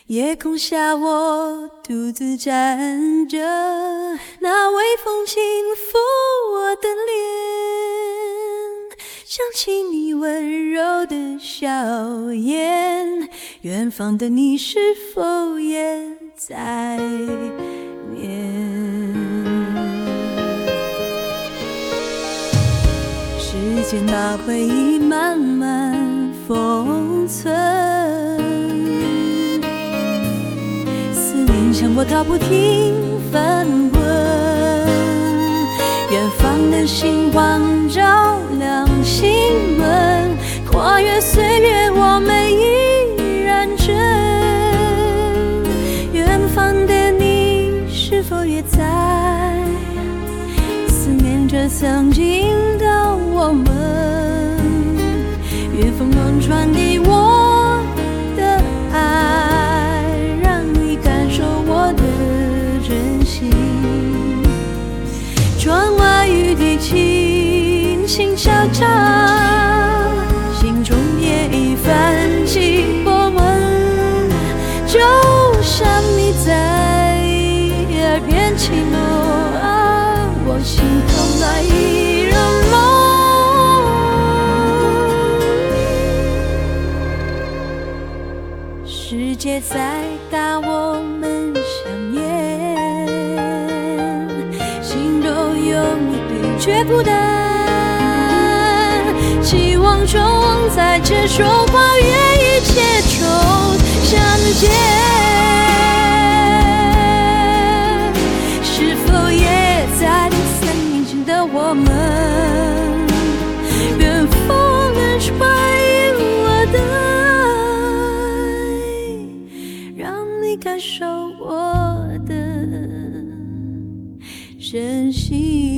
夜空下我独自站着，那微风轻拂我的脸，想起你温柔的笑颜，远方的你是否也在念？时间把回忆慢慢封存，思念像波涛不停翻滚，远方的星光照亮心门，跨越岁月我们依然真。远方的你是否也在思念着曾经的我们？越风中传递我的爱，让你感受我的真心。窗外雨滴轻轻敲打，心中也已泛起波纹，就像你在耳边轻诺，我心头那一人梦。世界再大我们相恋，心中有你对却孤单，期望中在这说跨越一切中相见，是否也在3年前的我们？远方人传递我的爱，让你感受我的真心。